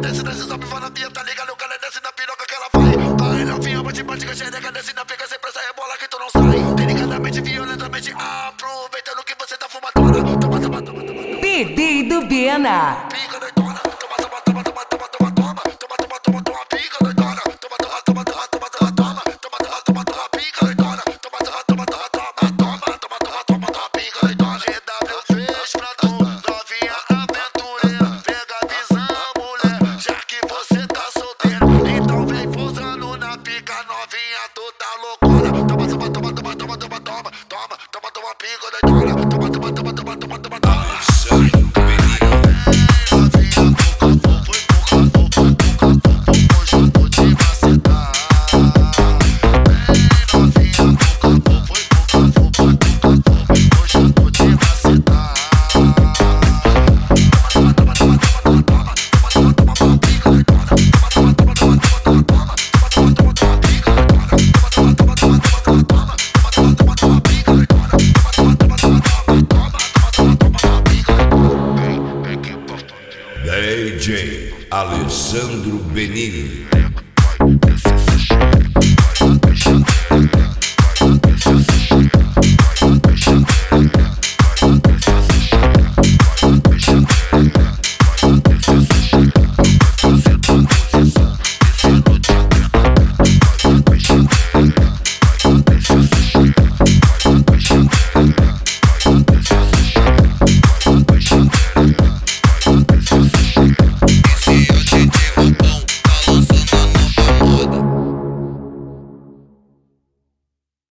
Desce, desce, sobe, vai na pia, tá ligado? O cara desce na piroca que ela vai. Vai, novinha, bate, bate, que a xereca desce na pica, sem pressa, rebola que tu não sai. Delicadamente, violentamente, aproveitando que você tá fumadona. Toma, toma, toma, toma, toma. PD do Bena. Pica doidona. Toma, toma, toma, toma, toma, toma, toma. Toma, toma, toma, toma, pica doidona. Toma, toma, toma, toma, toma, toma, toma. Toma, toma, toma, toma, pica doidona. Toma, toma, toma, toma, toma, toma. Toma, toma, toma, toma, pica doidona. GW fez pra tu, novinha aventureira. Pega a visão, mulher, já que você tá solteira. Então vem fusando na pica, novinha, tu tá loucona. Toma, toma, toma, toma, toma, toma, toma. Toma, toma, toma, pica doidona. Toma, toma, toma, toma, toma, toma, toma. DJ Alessandro Benini.